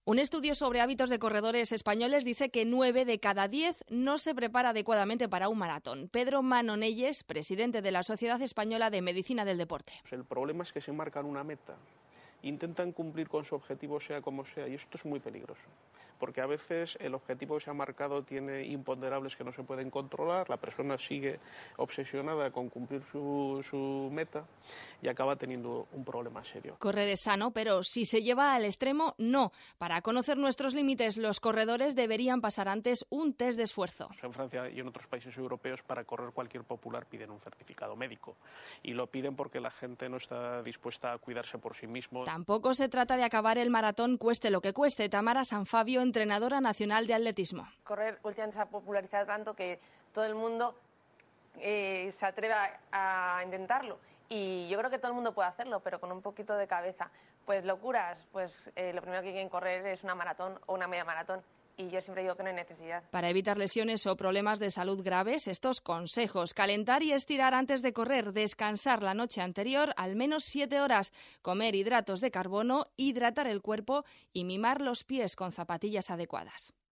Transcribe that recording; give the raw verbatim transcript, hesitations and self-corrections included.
Un estudio sobre hábitos de corredores españoles dice que nueve de cada diez no se prepara adecuadamente para un maratón. Pedro Manonelles, presidente de la Sociedad Española de Medicina del Deporte. El problema es que se marcan una meta, intentan cumplir con su objetivo sea como sea, y esto es muy peligroso, porque a veces el objetivo que se ha marcado tiene imponderables que no se pueden controlar, la persona sigue obsesionada con cumplir su, su meta y acaba teniendo un problema serio. Correr es sano, pero si se lleva al extremo, no. Para conocer nuestros límites, los corredores deberían pasar antes un test de esfuerzo. En Francia y en otros países europeos, para correr cualquier popular piden un certificado médico, y lo piden porque la gente no está dispuesta a cuidarse por sí mismo. Tampoco se trata de acabar el maratón cueste lo que cueste. Tamara Sanfabio, entrenadora nacional de atletismo. Correr últimamente se ha popularizado tanto que todo el mundo eh, se atreve a, a intentarlo. Y yo creo que todo el mundo puede hacerlo, pero con un poquito de cabeza. Pues locuras, pues eh, lo primero que quieren correr es una maratón o una media maratón. Y yo siempre digo que no hay necesidad. Para evitar lesiones o problemas de salud graves, estos consejos: calentar y estirar antes de correr, descansar la noche anterior al menos siete horas, comer hidratos de carbono, hidratar el cuerpo y mimar los pies con zapatillas adecuadas.